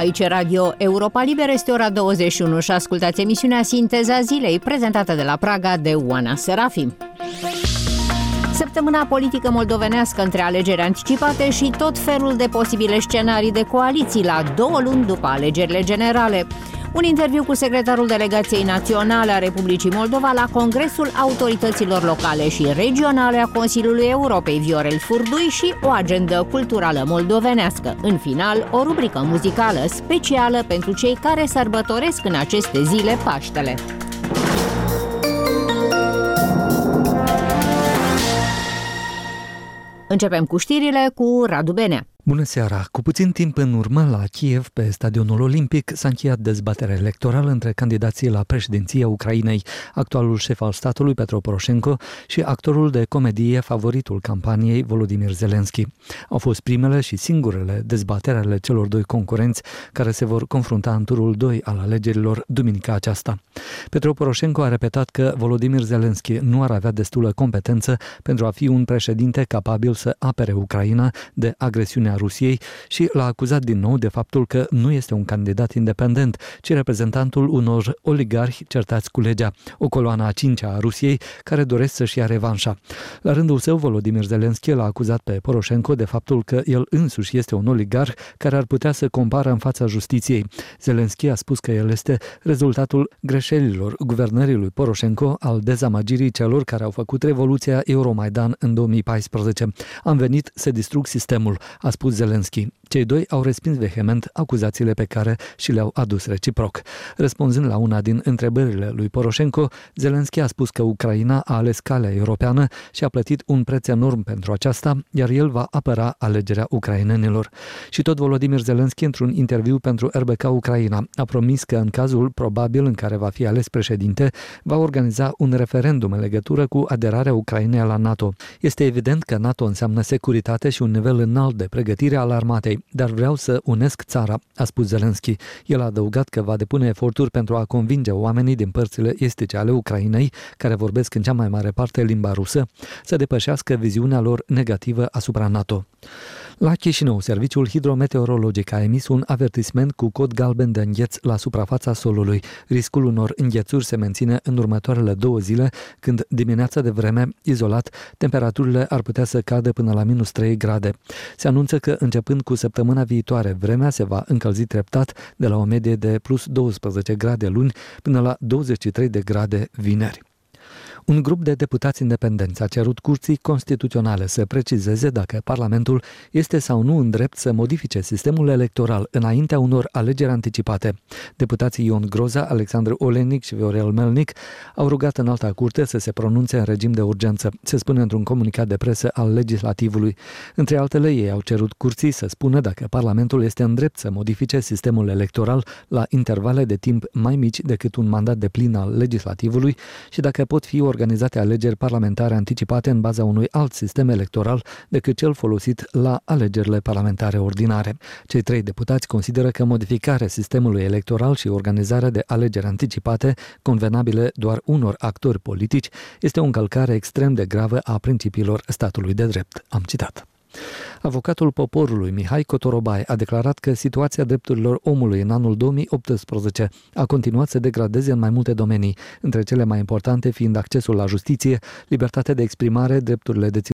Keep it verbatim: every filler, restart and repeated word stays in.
Aici e Radio Europa Liberă, este ora douăzeci și unu și ascultați emisiunea Sinteza Zilei, prezentată de la Praga de Oana Serafim. Săptămâna politică moldovenească între alegeri anticipate și tot felul de posibile scenarii de coaliții la două luni după alegerile generale. Un interviu cu secretarul Delegației Naționale a Republicii Moldova la Congresul Autorităților Locale și Regionale a Consiliului Europei, Viorel Furdui, și o agendă culturală moldovenească. În final, o rubrică muzicală specială pentru cei care sărbătoresc în aceste zile Paștele. Începem cu știrile cu Radu Benea. Bună seara! Cu puțin timp în urmă, la Kiev, pe stadionul olimpic, s-a încheiat dezbaterea electorală între candidații la președinția Ucrainei, actualul șef al statului Petro Poroșenko și actorul de comedie, favoritul campaniei, Volodymyr Zelensky. Au fost primele și singurele dezbateri ale celor doi concurenți care se vor confrunta în turul doi al alegerilor duminica aceasta. Petro Poroșenko a repetat că Volodymyr Zelensky nu ar avea destulă competență pentru a fi un președinte capabil să apere Ucraina de agresiunea Rusiei și l-a acuzat din nou de faptul că nu este un candidat independent, ci reprezentantul unor oligarhi certați cu legea, o coloană a cincea a Rusiei care doresc să-și ia revanșa. La rândul său, Volodymyr Zelensky l-a acuzat pe Poroșenko de faptul că el însuși este un oligarh care ar putea să compară în fața justiției. Zelensky a spus că el este rezultatul greșelilor guvernării lui Poroșenko, al dezamăgirii celor care au făcut revoluția Euromaidan în două mii paisprezece. Am venit să distrug sistemul, a spus Zelensky. Cei doi au respins vehement acuzațiile pe care și le-au adus reciproc. Răspunzând la una din întrebările lui Poroșenko, Zelensky a spus că Ucraina a ales calea europeană și a plătit un preț enorm pentru aceasta, iar el va apăra alegerea ucrainenilor. Și tot Volodymyr Zelensky, într-un interviu pentru R B K Ucraina, a promis că în cazul probabil în care va fi ales președinte, va organiza un referendum în legătură cu aderarea Ucrainei la NATO. Este evident că NATO înseamnă securitate și un nivel înalt de pregătire al armatei, dar vreau să unesc țara, a spus Zelensky. El a adăugat că va depune eforturi pentru a convinge oamenii din părțile estice ale Ucrainei, care vorbesc în cea mai mare parte limba rusă, să depășească viziunea lor negativă asupra NATO. La Chișinău, Serviciul Hidrometeorologic a emis un avertisment cu cod galben de îngheț la suprafața solului. Riscul unor înghețuri se menține în următoarele două zile, când dimineața de vreme, izolat, temperaturile ar putea să cadă până la minus trei grade. Se anunță că, începând cu săptămâna viitoare, vremea se va încălzi treptat de la o medie de plus douăsprezece grade luni până la douăzeci și trei de grade vineri. Un grup de deputați independenți a cerut Curții Constituționale să precizeze dacă Parlamentul este sau nu în drept să modifice sistemul electoral înaintea unor alegeri anticipate. Deputații Ion Groza, Alexandru Olenic și Viorel Melnic au rugat Înalta Curte să se pronunțe în regim de urgență, se spune într-un comunicat de presă al legislativului. Între altele, ei au cerut Curții să spună dacă Parlamentul este în drept să modifice sistemul electoral la intervale de timp mai mici decât un mandat de plin al legislativului și dacă pot fi organizate alegeri parlamentare anticipate în baza unui alt sistem electoral decât cel folosit la alegerile parlamentare ordinare. Cei trei deputați consideră că modificarea sistemului electoral și organizarea de alegeri anticipate, convenabile doar unor actori politici, este o încălcare extrem de gravă a principiilor statului de drept. Am citat. Avocatul poporului Mihai Cotorobai a declarat că situația drepturilor omului în anul două mii optsprezece a continuat să degradeze în mai multe domenii, între cele mai importante fiind accesul la justiție, libertatea de exprimare, drepturile deținutului